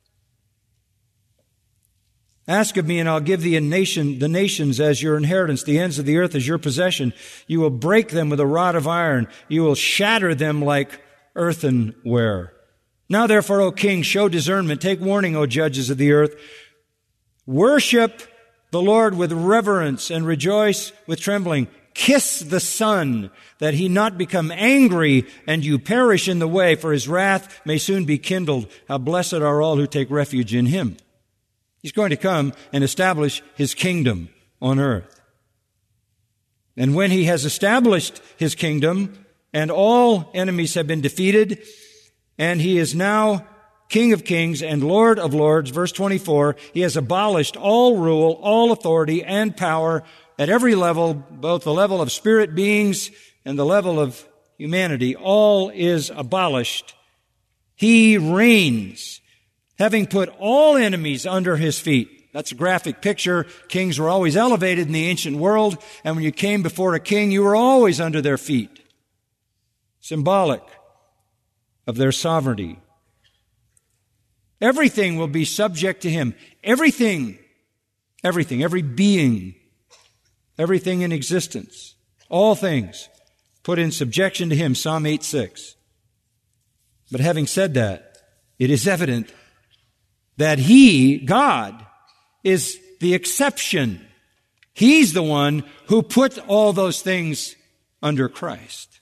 Ask of me, and I'll give thee the nations as your inheritance, the ends of the earth as your possession. You will break them with a rod of iron. You will shatter them like earthenware. Now therefore, O King, show discernment. Take warning, O judges of the earth. Worship the Lord with reverence and rejoice with trembling. Kiss the Son, that He not become angry and you perish in the way, for His wrath may soon be kindled. How blessed are all who take refuge in Him. He's going to come and establish His kingdom on earth. And when he has established his kingdom and all enemies have been defeated, and he is now King of kings and Lord of lords, verse 24, he has abolished all rule, all authority and power at every level, both the level of spirit beings and the level of humanity. All is abolished. He reigns, having put all enemies under his feet. That's a graphic picture. Kings were always elevated in the ancient world, and when you came before a king, you were always under their feet. Symbolic of their sovereignty. Everything will be subject to him. Everything, every being, everything in existence, all things put in subjection to him, Psalm 8:6. But having said that, it is evident that he, God, is the exception. He's the one who put all those things under Christ.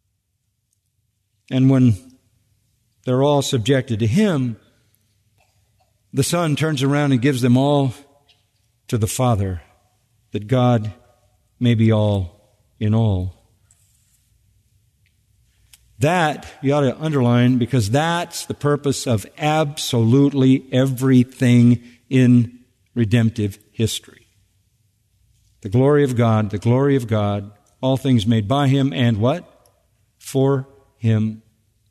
And when they're all subjected to him, the Son turns around and gives them all to the Father, that God may be all in all. That you ought to underline, because that's the purpose of absolutely everything in redemptive history. The glory of God, all things made by him, and what? For him.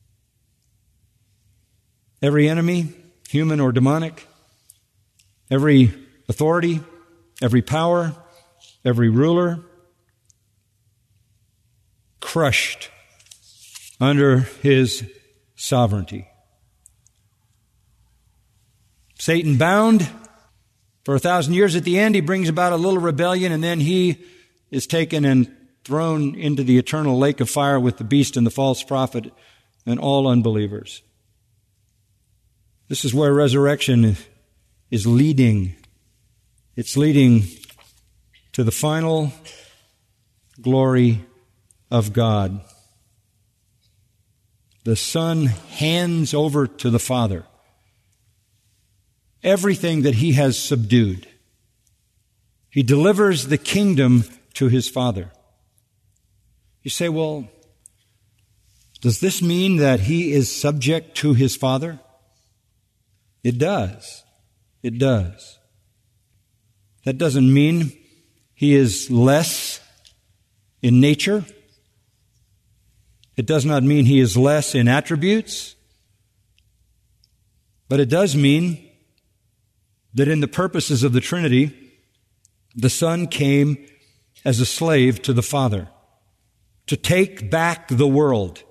Every enemy, human or demonic, every authority, every power, every ruler, crushed under his sovereignty. Satan bound for 1,000 years. At the end, he brings about a little rebellion, and then he is taken and thrown into the eternal lake of fire with the beast and the false prophet and all unbelievers. This is where resurrection is leading. It's leading to the final glory of God. The Son hands over to the Father everything that he has subdued. He delivers the kingdom to his Father. You say, well, does this mean that he is subject to his Father? It does. It does. That doesn't mean he is less in nature. It does not mean he is less in attributes. But it does mean that in the purposes of the Trinity, the Son came as a slave to the Father to take back the world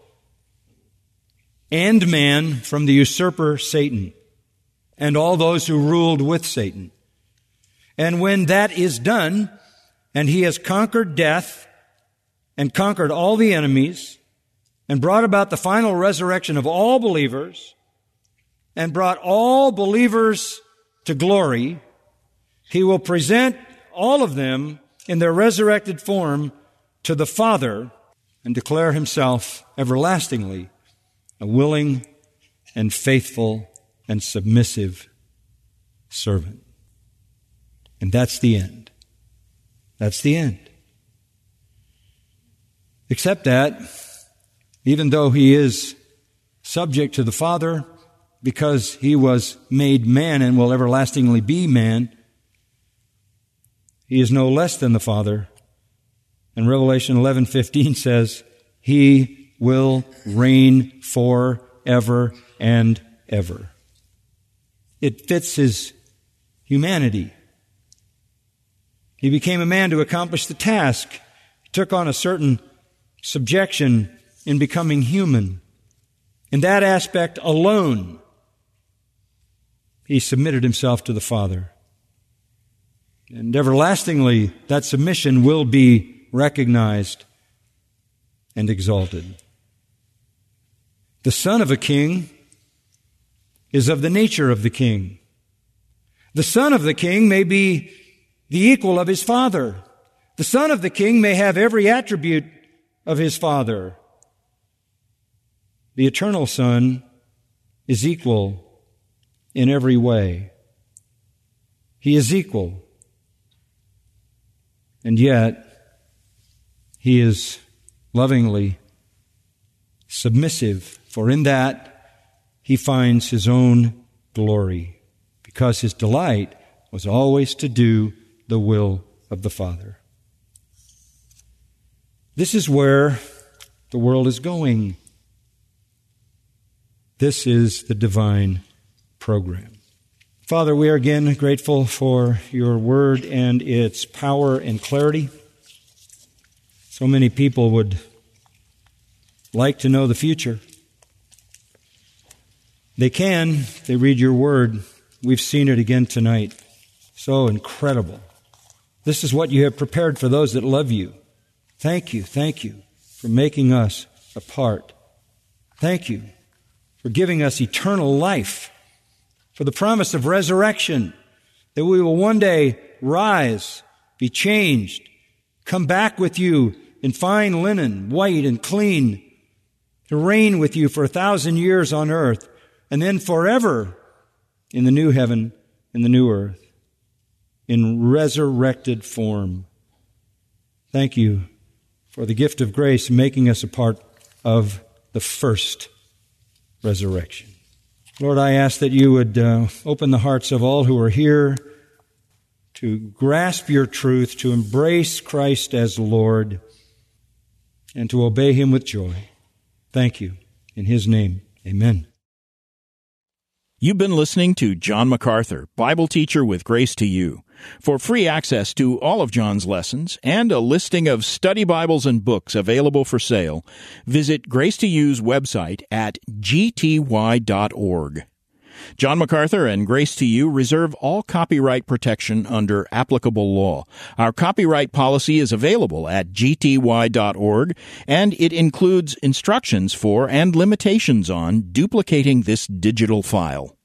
and man from the usurper Satan and all those who ruled with Satan. And when that is done, and he has conquered death and conquered all the enemies and brought about the final resurrection of all believers and brought all believers to glory, he will present all of them in their resurrected form to the Father and declare himself everlastingly a willing and faithful and submissive servant. And that's the end. That's the end. Except that, even though he is subject to the Father because he was made man and will everlastingly be man, he is no less than the Father. And Revelation 11:15 says, he will reign forever and ever. It fits his humanity. He became a man to accomplish the task. He took on a certain subjection in becoming human. In that aspect alone, he submitted himself to the Father. And everlastingly, that submission will be recognized and exalted. The son of a king is of the nature of the king. The son of the king may be the equal of his father. The son of the king may have every attribute of his father. The eternal Son is equal in every way. He is equal. And yet, he is lovingly submissive, for in that he finds his own glory, because his delight was always to do the will of the Father. This is where the world is going. This is the divine program. Father, we are again grateful for your word and its power and clarity. So many people would like to know the future. They can. They read your word. We've seen it again tonight. So incredible. This is what you have prepared for those that love you. Thank you for making us a part. Thank you for giving us eternal life, for the promise of resurrection, that we will one day rise, be changed, come back with you in fine linen, white and clean, to reign with you for 1,000 years on earth, and then forever in the new heaven and the new earth, in resurrected form. Thank you for the gift of grace, making us a part of the first resurrection. Lord, I ask that you would open the hearts of all who are here to grasp your truth, to embrace Christ as Lord, and to obey him with joy. Thank you. In his name, amen. You've been listening to John MacArthur, Bible teacher with Grace to You. For free access to all of John's lessons and a listing of study Bibles and books available for sale, visit Grace to You's website at gty.org. John MacArthur and Grace to You reserve all copyright protection under applicable law. Our copyright policy is available at gty.org, and it includes instructions for and limitations on duplicating this digital file.